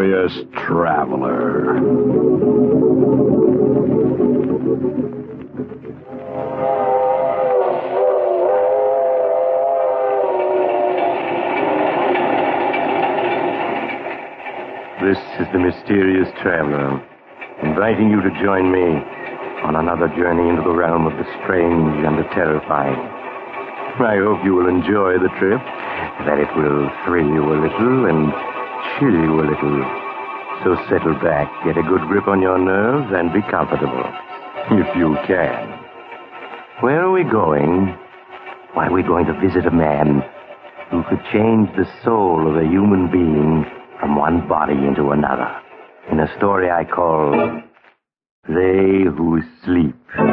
mysterious traveler. This is the Mysterious Traveler, inviting you to join me on another journey into the realm of the strange and the terrifying. I hope you will enjoy the trip, that it will thrill you a little and chill you a little. So settle back, get a good grip on your nerves, and be comfortable, if you can. Where are we going? Why, we're going to visit a man who could change the soul of a human being from one body into another, in a story I call They Who Sleep.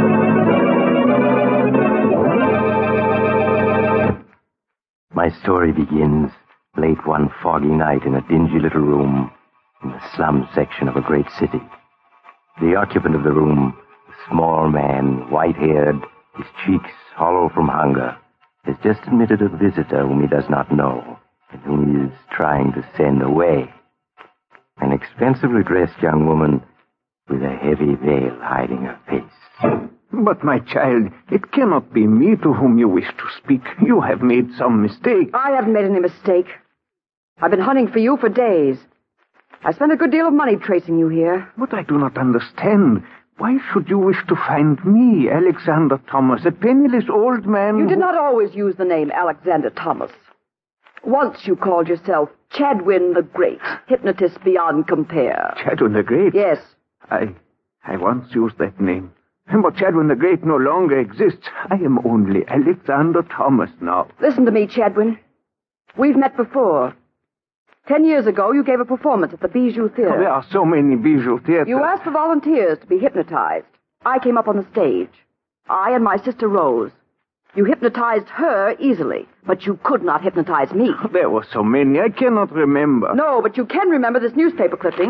My story begins late one foggy night in a dingy little room in the slum section of a great city. The occupant of the room, a small man, white-haired, his cheeks hollow from hunger, has just admitted a visitor whom he does not know, and whom he is trying to send away. An expensively dressed young woman with a heavy veil hiding her face. But, my child, it cannot be me to whom you wish to speak. You have made some mistake. I haven't made any mistake. I've been hunting for you for days. I spent a good deal of money tracing you here. But I do not understand. Why should you wish to find me, Alexander Thomas, a penniless old man? You did not always use the name Alexander Thomas. Once you called yourself Chadwin the Great, hypnotist beyond compare. Chadwin the Great? Yes. I once used that name. But Chadwin the Great no longer exists. I am only Alexander Thomas now. Listen to me, Chadwin. We've met before. 10 years ago, you gave a performance at the Bijou Theater. Oh, there are so many Bijou theaters. You asked for volunteers to be hypnotized. I came up on the stage. I and my sister Rose. You hypnotized her easily, but you could not hypnotize me. There were so many, I cannot remember. No, but you can remember this newspaper clipping.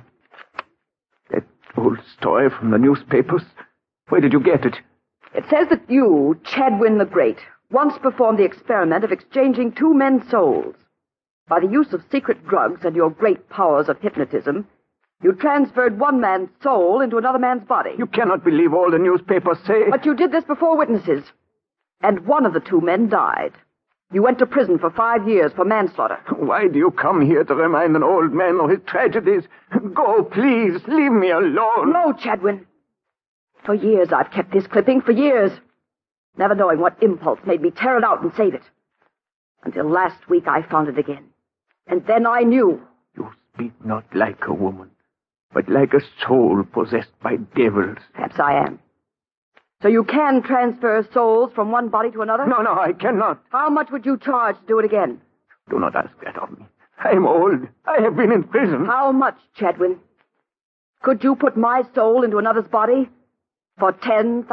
That old story from the newspapers? Where did you get it? It says that you, Chadwin the Great, once performed the experiment of exchanging two men's souls. By the use of secret drugs and your great powers of hypnotism, you transferred one man's soul into another man's body. You cannot believe all the newspapers say. But you did this before witnesses. And one of the two men died. You went to prison for 5 years for manslaughter. Why do you come here to remind an old man of his tragedies? Go, please. Leave me alone. No, Chadwin. For years I've kept this clipping, for years. Never knowing what impulse made me tear it out and save it. Until last week I found it again. And then I knew. You speak not like a woman, but like a soul possessed by devils. Perhaps I am. So you can transfer souls from one body to another? No, I cannot. How much would you charge to do it again? Do not ask that of me. I am old. I have been in prison. How much, Chadwin? Could you put my soul into another's body for $10,000?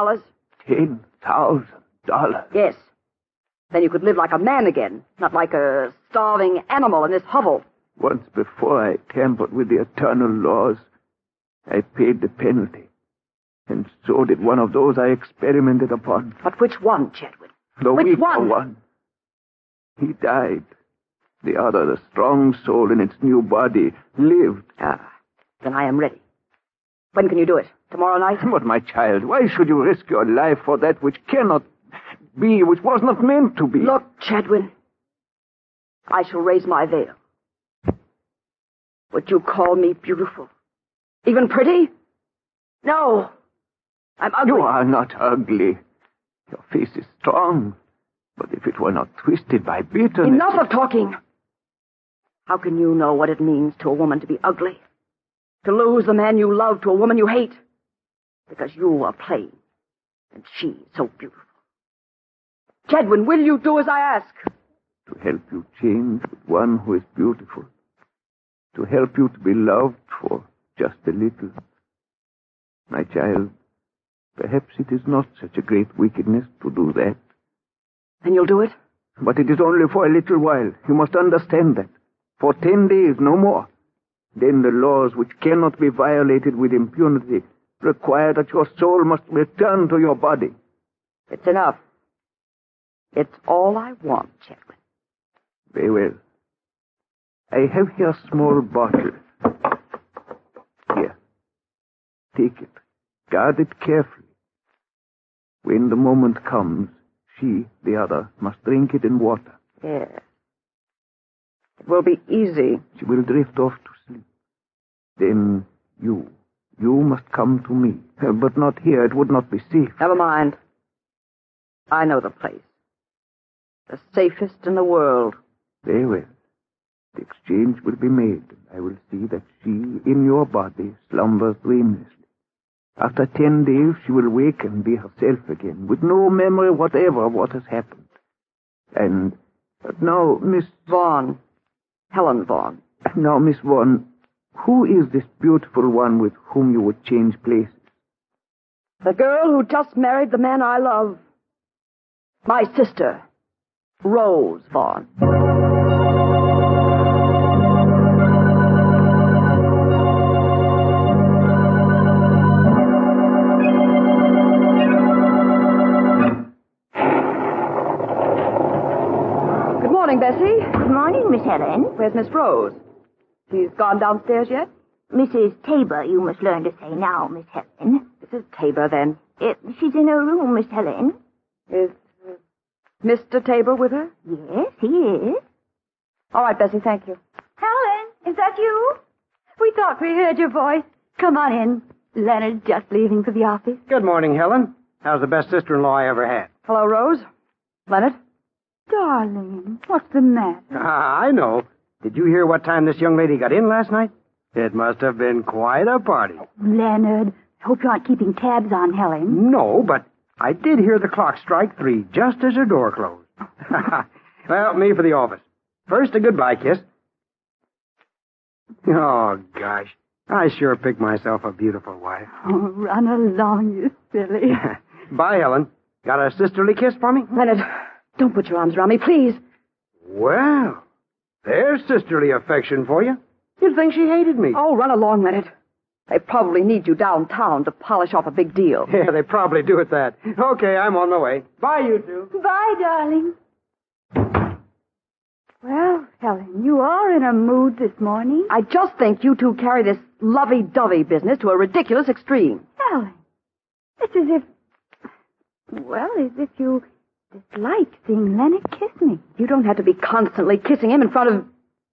$10,000? Yes. Then you could live like a man again, not like a starving animal in this hovel. Once before I tampered with the eternal laws, I paid the penalty. And so did one of those I experimented upon. But which one, Chadwin? The which weaker one? He died. The other, the strong soul in its new body, lived. Ah, then I am ready. When can you do it? Tomorrow night? But, my child, why should you risk your life for that which cannot be, which was not meant to be? Look, Chadwin, I shall raise my veil. Would you call me beautiful? Even pretty? No. I'm ugly. You are not ugly. Your face is strong. But if it were not twisted by bitterness... Enough of talking. How can you know what it means to a woman to be ugly? To lose the man you love to a woman you hate? Because you are plain, and she so beautiful. Chadwin, will you do as I ask? To help you change with one who is beautiful. To help you to be loved for just a little. My child, perhaps it is not such a great wickedness to do that. Then you'll do it? But it is only for a little while. You must understand that. For 10 days, no more. Then the laws which cannot be violated with impunity require that your soul must return to your body. It's enough. It's all I want, Chadwin. Very well. I have here a small bottle. Here. Take it. Guard it carefully. When the moment comes, she, the other, must drink it in water. Yes. It will be easy. She will drift off to sleep. Then you must come to me. But not here. It would not be safe. Never mind. I know the place. The safest in the world. Very well. The exchange will be made, and I will see that she, in your body, slumbers dreamlessly. After 10 days, she will wake and be herself again, with no memory whatever of what has happened. And now, Miss Vaughn. Helen Vaughn. Now, Miss Vaughn, who is this beautiful one with whom you would change places? The girl who just married the man I love. My sister, Rose Vaughn. Good morning, Bessie. Good morning, Miss Helen. Where's Miss Rose? She's gone downstairs yet? Mrs. Tabor, you must learn to say now, Miss Helen. Mrs. Tabor, then. She's in her room, Miss Helen. Is Mr. Tabor with her? Yes, he is. All right, Bessie, thank you. Helen, is that you? We thought we heard your voice. Come on in. Leonard's just leaving for the office. Good morning, Helen. How's the best sister-in-law I ever had? Hello, Rose. Leonard? Darling, what's the matter? I know. Did you hear what time this young lady got in last night? It must have been quite a party. Leonard, hope you aren't keeping tabs on Helen. No, but I did hear the clock strike 3 just as her door closed. Well, me for the office. First, a goodbye kiss. Oh, gosh. I sure picked myself a beautiful wife. Oh, run along, you silly. Bye, Helen. Got a sisterly kiss for me? Leonard, don't put your arms around me, please. Well, there's sisterly affection for you. You'd think she hated me. Oh, run along, Leonard. They probably need you downtown to polish off a big deal. Yeah, they probably do at that. Okay, I'm on my way. Bye, you two. Bye, darling. Well, Helen, you are in a mood this morning. I just think you two carry this lovey-dovey business to a ridiculous extreme. Helen, it's as if you dislike seeing Leonard kiss me. You don't have to be constantly kissing him in front of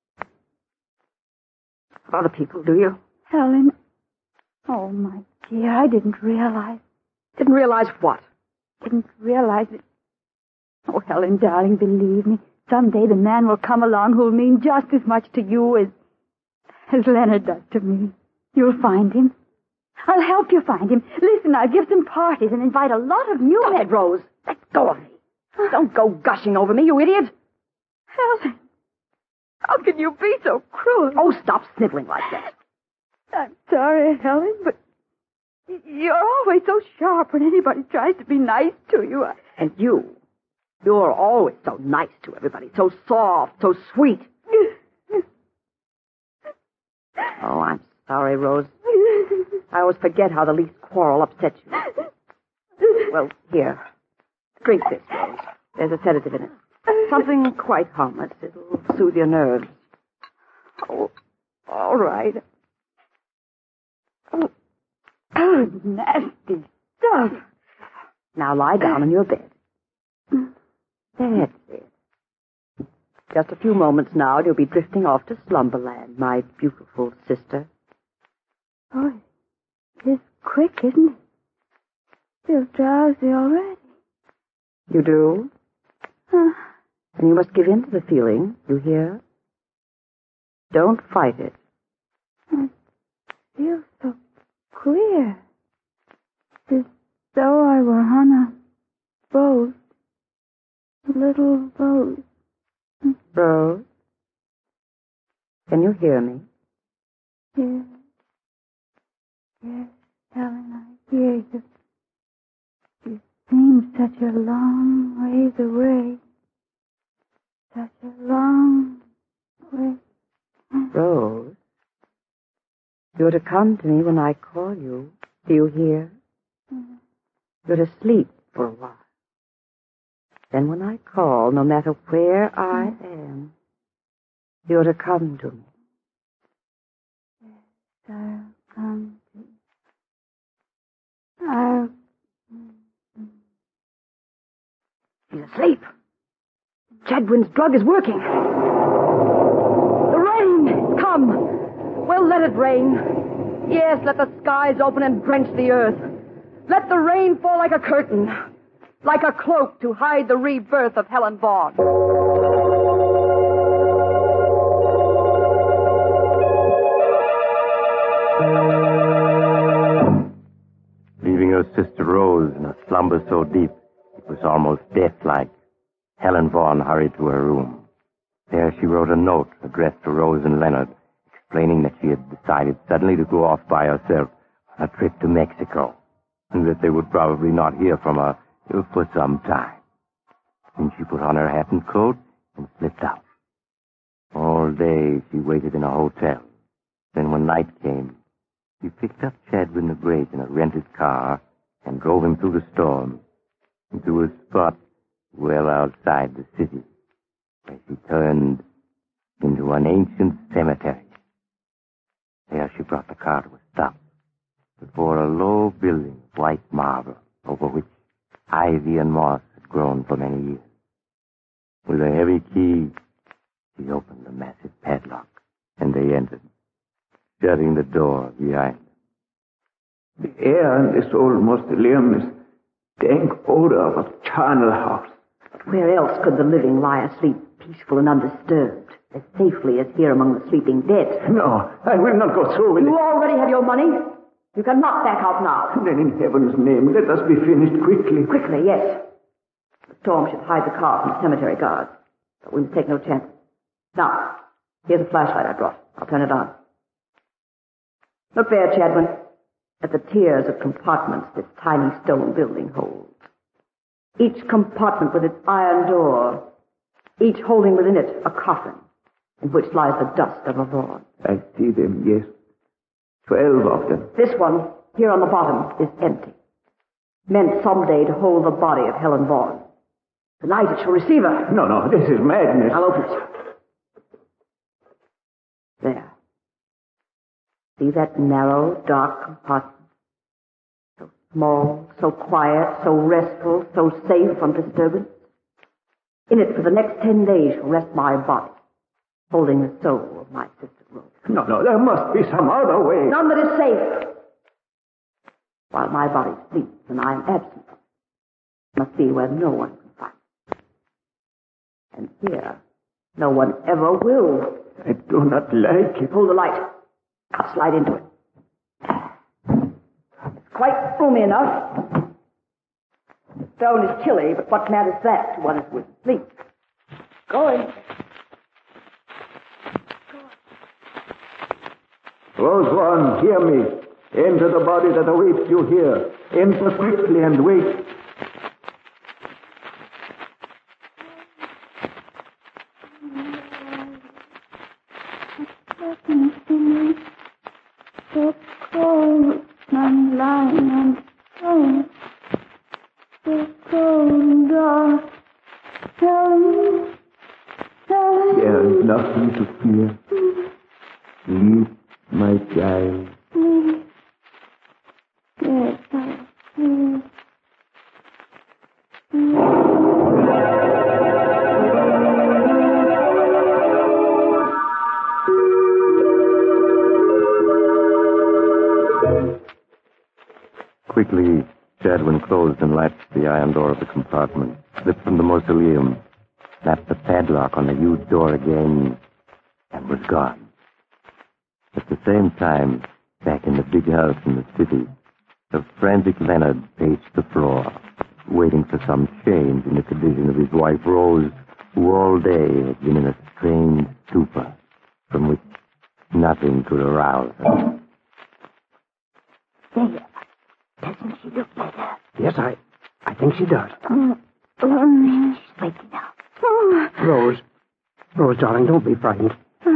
other people, do you? Helen, oh, my dear, I didn't realize. Didn't realize what? Didn't realize it. Oh, Helen, darling, believe me, someday the man will come along who'll mean just as much to you as Leonard does to me. You'll find him. I'll help you find him. Listen, I'll give some parties and invite a lot of new men. Rose. Let go of me. Don't go gushing over me, you idiot. Helen, how can you be so cruel? Oh, stop sniveling like that. I'm sorry, Helen, but you're always so sharp when anybody tries to be nice to you. And you're always so nice to everybody, so soft, so sweet. Oh, I'm sorry, Rose. I always forget how the least quarrel upsets you. Well, here. Drink this, Rose. There's a sedative in it. Something quite harmless. It'll soothe your nerves. Oh, all right. Oh, nasty stuff. Now lie down in your bed. That's it. Just a few moments now, and you'll be drifting off to slumberland, my beautiful sister. Oh, it's quick, isn't it? Feel drowsy already. You do? And you must give in to the feeling, you hear? Don't fight it. I feel so queer. As though I were on a boat. A little boat. Rose? Can you hear me? Yes. Yes, Helen, I hear you. You seem such a long ways away. Such a long way. Rose? You're to come to me when I call you. Do you hear? You're to sleep for a while. Then when I call, no matter where I am, You're to come to me. I'll come to you. I'll... He's asleep. Chadwin's drug is working. The rain! Come! Well, let it rain. Yes, let the skies open and drench the earth. Let the rain fall like a curtain, like a cloak to hide the rebirth of Helen Vaughn. Leaving her sister Rose in a slumber so deep it was almost death-like, Helen Vaughn hurried to her room. There she wrote a note addressed to Rose and Leonard, explaining that she had decided suddenly to go off by herself on a trip to Mexico, and that they would probably not hear from her for some time. Then she put on her hat and coat and slipped out. All day she waited in a hotel. Then when night came, she picked up Chadwin the Great in a rented car and drove him through the storm into a spot well outside the city, where she turned into an ancient cemetery. There she brought the car to a stop before a low building of white marble over which ivy and moss had grown for many years. With a heavy key, she opened the massive padlock, and they entered, shutting the door behind them. The air in this old mausoleum is dank odor of a charnel house. But where else could the living lie asleep, peaceful and undisturbed, as safely as here among the sleeping dead? No, I will not go through with it. You already have your money. You cannot back out now. Then in heaven's name, let us be finished quickly. Quickly, yes. The storm should hide the car from the cemetery guards, but we must take no chances. Now, here's a flashlight I brought. I'll turn it on. Look there, Chadwin, at the tiers of compartments this tiny stone building holds. Each compartment with its iron door, each holding within it a coffin in which lies the dust of a Vaughn. I see them, yes. 12 of them. This one, here on the bottom, is empty. Meant someday to hold the body of Helen Vaughn. Tonight it shall receive her. No, this is madness. I'll open it. There. See that narrow, dark compartment? So small, so quiet, so restful, so safe from disturbance. In it for the next 10 days shall rest my body, holding the soul of my sister Rose. No, there must be some other way. None that is safe. While my body sleeps and I am absent, must be where no one can find it. And here, no one ever will. I do not like it. Hold the light. I'll slide into it. It's quite roomy enough. The stone is chilly, but what matters that to one who is asleep? Going. Rose Vaughn, hear me. Enter the body that awaits you here. Enter quickly and wait. So cold, I'm lying on stone. So cold, Helen. There is nothing to fear. Sleep, my child. Yes, I sleep. Quickly, Chadwin closed and latched the iron door of the compartment, slipped from the mausoleum, snapped the padlock on the huge door again, and was gone. At the same time, back in the big house in the city, the frantic Leonard paced the floor, waiting for some change in the condition of his wife Rose, who all day had been in a strange stupor, from which nothing could arouse her. There. Doesn't she look better? Yes, I think she does. She's waking up. Rose, darling, don't be frightened.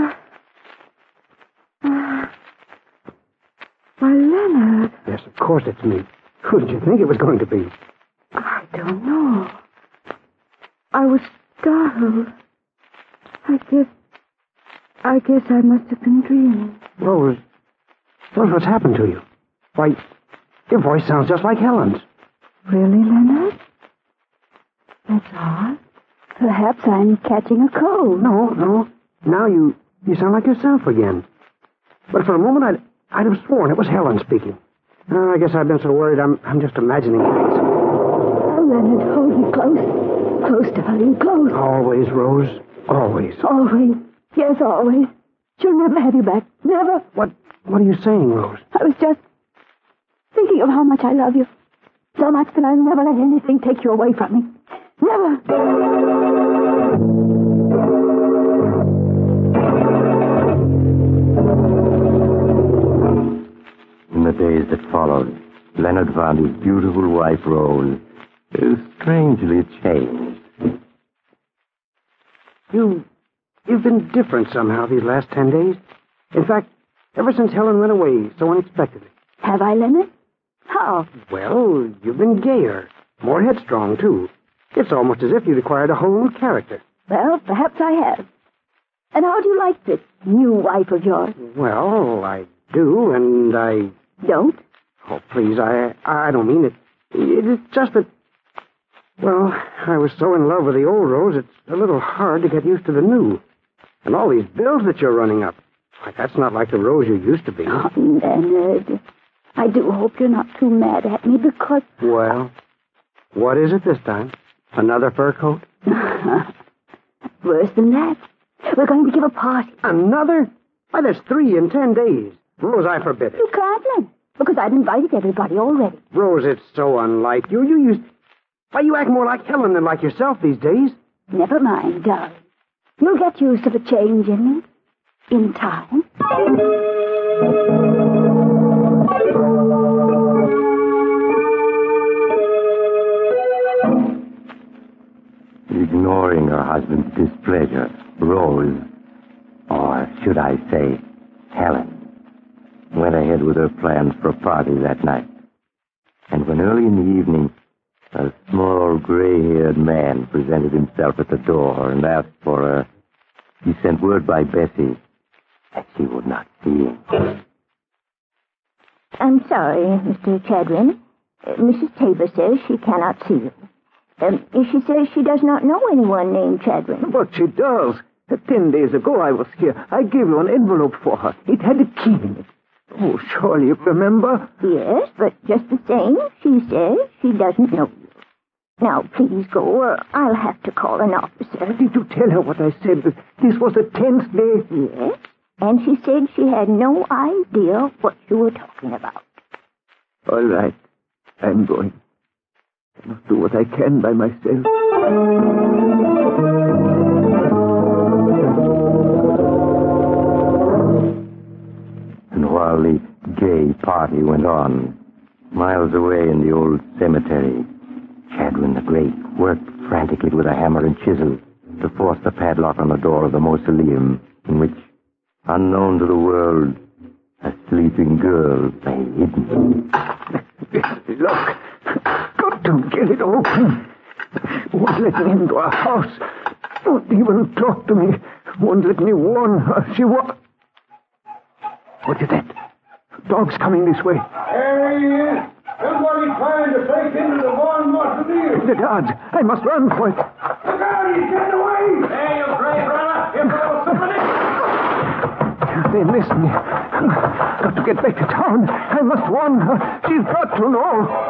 Why, Leonard. Yes, of course it's me. Who did you think it was going to be? I don't know. I was startled. I guess I guess I must have been dreaming. Rose, what's happened to you? Why, your voice sounds just like Helen's. Really, Leonard? That's odd. Perhaps I'm catching a cold. No. Now you sound like yourself again. But for a moment, I'd have sworn it was Helen speaking. I guess I've been so worried I'm just imagining things. Oh, Leonard, hold me close. Close, darling, close. Always, Rose. Always. Always. Yes, always. She'll never have you back. Never. What are you saying, Rose? I was just thinking of how much I love you. So much that I'll never let anything take you away from me. Never. In the days that followed, Leonard found his beautiful wife, Rose, strangely changed. You've been different somehow these last 10 days. In fact, ever since Helen went away so unexpectedly. Have I, Leonard? How? Well, you've been gayer, more headstrong, too. It's almost as if you'd acquired a whole new character. Well, perhaps I have. And how do you like this new wife of yours? Well, I do, and I... Don't? Oh, please, I don't mean it. It's just that... Well, I was so in love with the old Rose, it's a little hard to get used to the new. And all these bills that you're running up. Why, that's not like the Rose you used to be. Oh, Leonard, I do hope you're not too mad at me because... Well, what is it this time? Another fur coat? Worse than that. We're going to give a party. Another? Why, that's 3 in 10 days. Rose, I forbid it. You can't, Leonard, because I've invited everybody already. Rose, it's so unlike you. Why, you act more like Helen than like yourself these days. Never mind, darling. You'll get used to the change in me. In time. Ignoring her husband's displeasure, Rose, or should I say, Helen, went ahead with her plans for a party that night. And when early in the evening, a small, gray-haired man presented himself at the door and asked for her, he sent word by Bessie that she would not see him. I'm sorry, Mr. Chadwin. Mrs. Tabor says she cannot see you. She says she does not know anyone named Chadwin. But she does. 10 days ago I was here. I gave you an envelope for her. It had a key in it. Oh, surely you remember? Yes, but just the same, she says she doesn't know you. Now, please go, or I'll have to call an officer. Did you tell her what I said? That this was the 10th day? Yes, and she said she had no idea what you were talking about. All right. I'm going. I must do what I can by myself. And while the gay party went on, miles away in the old cemetery, Chadwin the Great worked frantically with a hammer and chisel to force the padlock on the door of the mausoleum in which, unknown to the world, a sleeping girl lay hidden. Look, got to get it open. Won't let me into our house. Won't even talk to me. Won't let me warn her. She won't. What is that? Dog's coming this way. There he is. Somebody trying to break into the Vaughan mausoleum. The guards. I must run for it. Look out, he's getting away. Hey, you great brother. Here goes somebody. They missed me. Got to get back to town. I must warn her. She's got to know.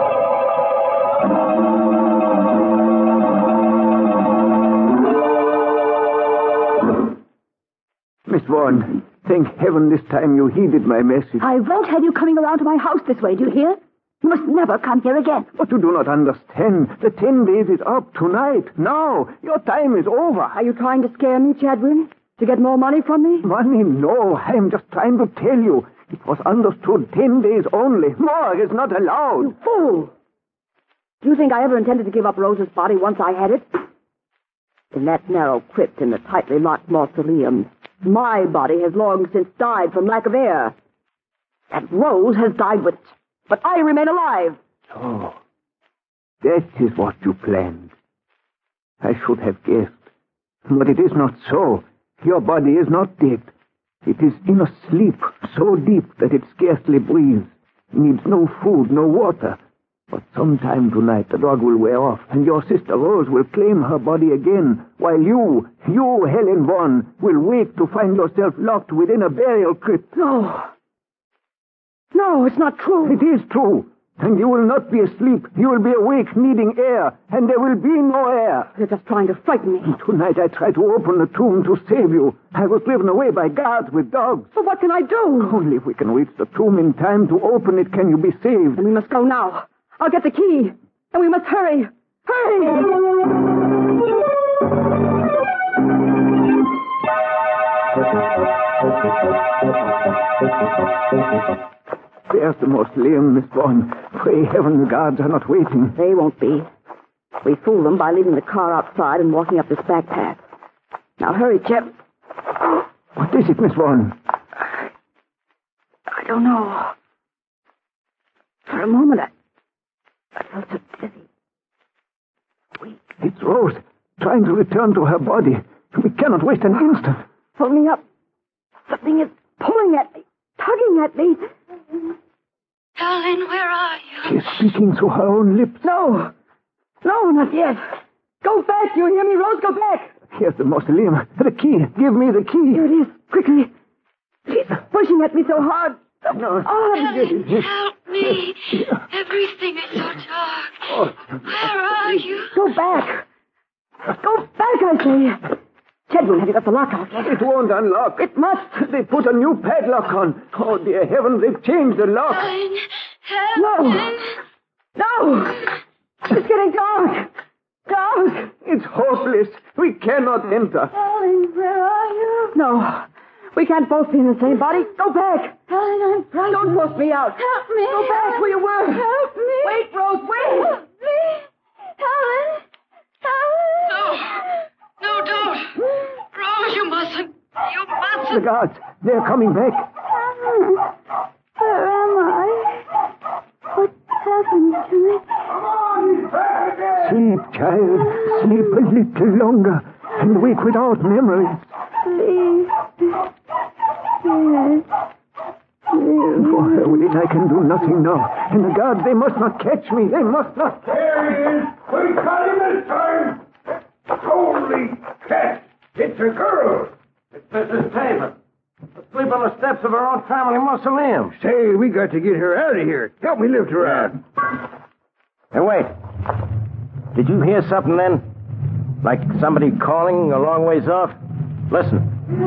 Miss Vaughan, thank heaven this time you heeded my message. I won't have you coming around to my house this way, do you hear? You must never come here again. But you do not understand. The 10 days is up tonight. Now. Your time is over. Are you trying to scare me, Chadwin? To get more money from me? Money? No. I am just trying to tell you. It was understood 10 days only. More is not allowed. You fool! Do you think I ever intended to give up Rose's body once I had it? In that narrow crypt in the tightly locked mausoleum, my body has long since died from lack of air. And Rose has died with it. But I remain alive. So, that is what you planned. I should have guessed. But it is not so. Your body is not dead. It is in a sleep so deep that it scarcely breathes. Needs no food, no water. But sometime tonight the dog will wear off, and your sister Rose will claim her body again, while you, Helen Vaughn, will wake to find yourself locked within a burial crypt. No. No, it's not true. It is true. And you will not be asleep. You will be awake, needing air, and there will be no air. You're just trying to frighten me. Tonight I tried to open the tomb to save you. I was driven away by guards with dogs. So what can I do? Only if we can reach the tomb in time to open it can you be saved. Then we must go now. I'll get the key. And we must hurry. Hurry! There's the mausoleum, Miss Vaughn. Pray heaven the guards are not waiting. They won't be. We fooled them by leaving the car outside and walking up this back path. Now hurry, Chip. What is it, Miss Vaughn? I don't know. For a moment, I felt so dizzy. Weak. It's Rose, trying to return to her body. We cannot waste an instant. Pull me up. Something is pulling at me, tugging at me. Darling, where are you? She is speaking through her own lips. No, not yet. Go back, you hear me, Rose? Go back. Here's the mausoleum. The key. Give me the key. Here it is. Quickly. She's pushing at me so hard. No. Darling, help me. Everything is so dark. Where are you? Go back. Go back, I say. Chedwin, have you got the lock out yet? It won't unlock. It must. They put a new padlock on. Oh, dear heavens, they've changed the lock. Darling, No. It's getting dark. Dark. It's hopeless. We cannot enter. Darling, where are you? No. We can't both be in the same body. Go back. Darling, I'm frightened. Don't force me out. Help me. Go back where you were. Help me. Wait, Rose, wait. Help me. Helen. No, don't. Rose, you mustn't. You mustn't. The guards, they're coming back. Helen. Where am I? What happened to me? Come on, he's back again. Sleep, child. Sleep a little longer and wake without memories. Please. Yes. Please. For her will I can do nothing now. And the guards, they must not catch me. They must not. There he is. We got him this time. Holy cat. It's a girl. It's Mrs. Tabor. Asleep on the steps of her own family mausoleum. Say, we got to get her out of here. Help me lift her out. Hey, wait. Did you hear something then? Like somebody calling a long ways off? Listen.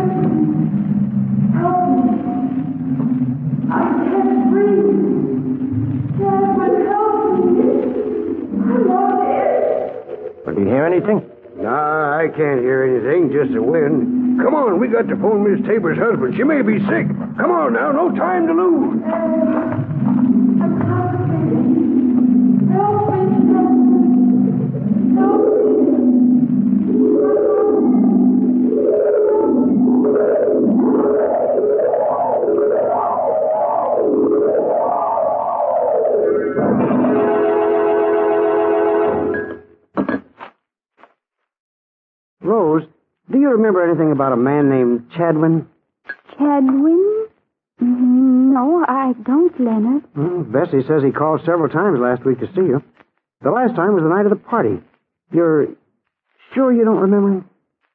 I can't breathe. Chadwin, help me. I'm not dead. Did you hear anything? Nah, I can't hear anything, just the wind. Come on, we got to phone Miss Tabor's husband. She may be sick. Come on now, no time to lose. I'm complicated. Help me, help me. Rose, do you remember anything about a man named Chadwin? Chadwin? No, I don't, Leonard. Bessie says he called several times last week to see you. The last time was the night of the party. You're sure you don't remember him?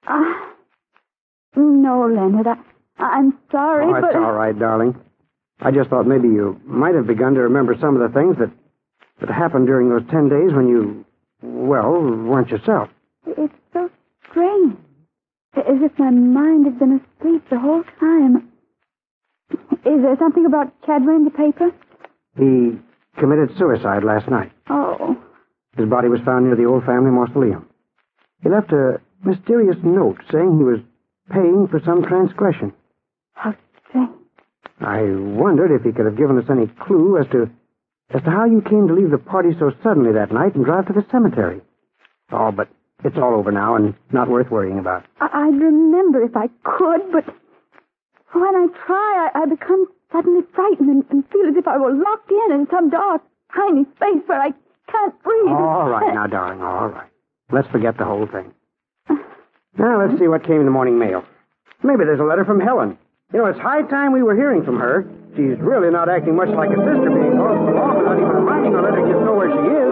No, Leonard. I'm sorry, Oh, but... it's all right, darling. I just thought maybe you might have begun to remember some of the things that happened during those 10 days when you, well, weren't yourself. It's so strange. As if my mind had been asleep the whole time. Is there something about Chadwin in the paper? He committed suicide last night. Oh. His body was found near the old family mausoleum. He left a mysterious note saying he was paying for some transgression. How strange. I wondered if he could have given us any clue as to how you came to leave the party so suddenly that night and drive to the cemetery. Oh, but it's all over now and not worth worrying about. I'd remember if I could, but when I try, I become suddenly frightened and feel as if I were locked in some dark, tiny space where I can't breathe. All right now, darling, all right. Let's forget the whole thing. Now, let's see what came in the morning mail. Maybe there's a letter from Helen. You know, it's high time we were hearing from her. She's really not acting much like a sister, being gone so long without even writing or letting us know where she is.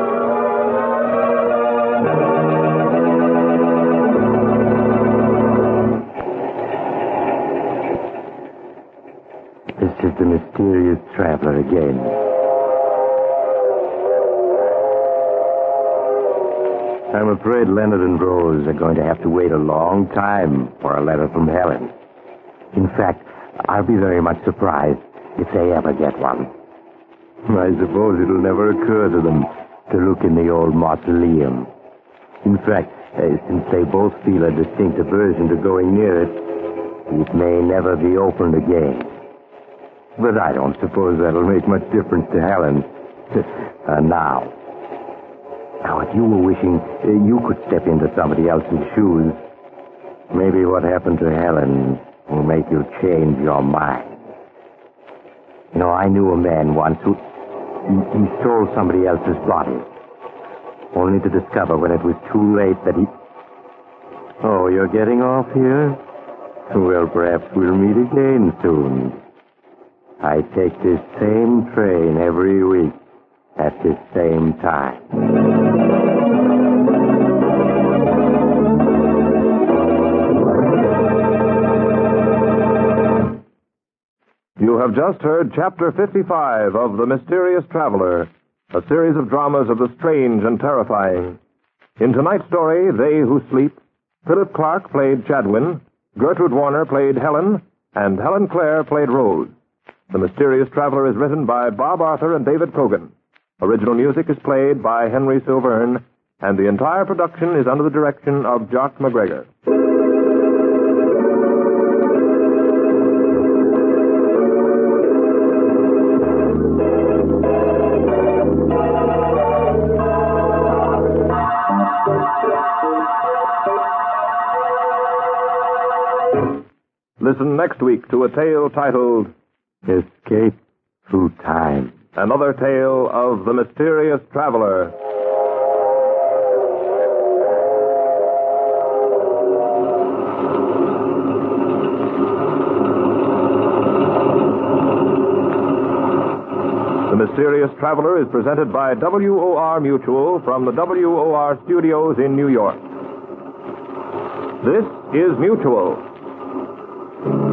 This is the mysterious traveler again. I'm afraid Leonard and Rose are going to have to wait a long time for a letter from Helen. In fact, I'll be very much surprised if they ever get one. I suppose it'll never occur to them to look in the old mausoleum. In fact, since they both feel a distinct aversion to going near it, it may never be opened again. But I don't suppose that'll make much difference to Helen. Now, if you were wishing you could step into somebody else's shoes, maybe what happened to Helen will make you change your mind. You know, I knew a man once who he stole somebody else's body, only to discover when it was too late that he... Oh, you're getting off here? Well, perhaps we'll meet again soon. I take this same train every week at this same time. You have just heard Chapter 55 of The Mysterious Traveler, a series of dramas of the strange and terrifying. In tonight's story, They Who Sleep, Philip Clark played Chadwin, Gertrude Warner played Helen, and Helen Clare played Rose. The Mysterious Traveler is written by Bob Arthur and David Cogan. Original music is played by Henry Silverne, and the entire production is under the direction of Jock McGregor. Listen next week to a tale titled Escape Through Time. Another tale of the Mysterious Traveler. The Mysterious Traveler is presented by WOR Mutual from the WOR studios in New York. This is Mutual.